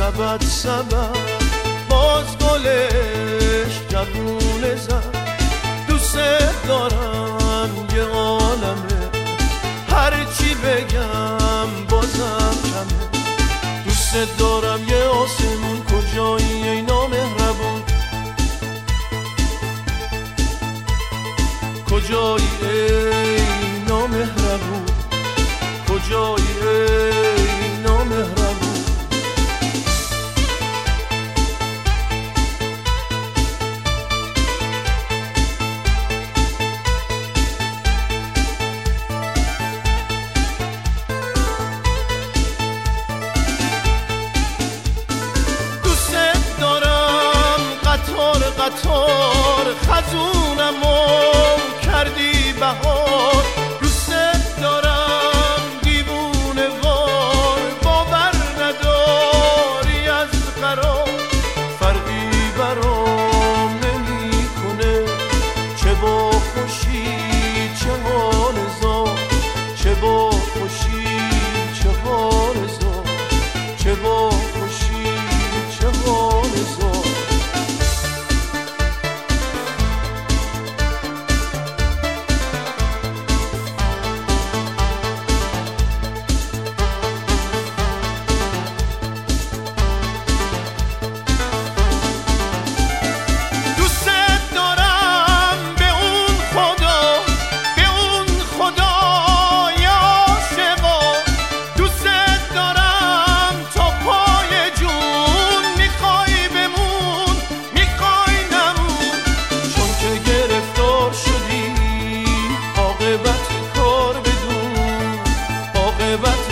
سبب باز گلش جوونه زد. دوست دارم یه عالمه، هرچی بگم بازم کمه. دوست دارم یه آسمون، کجایی ای نامهربون؟ کجایی ای نامهربون؟ کجایی ای نامهربون؟ قطار خزونمو کردی بهار. دوست دارم دیوونه وار، باور نداری از قرار. فرقی برام نمی کنه، چه با خوشی چه حال زار. چه با خوشی چه حال زار. چه با خوشی چه حال زار. عاقبت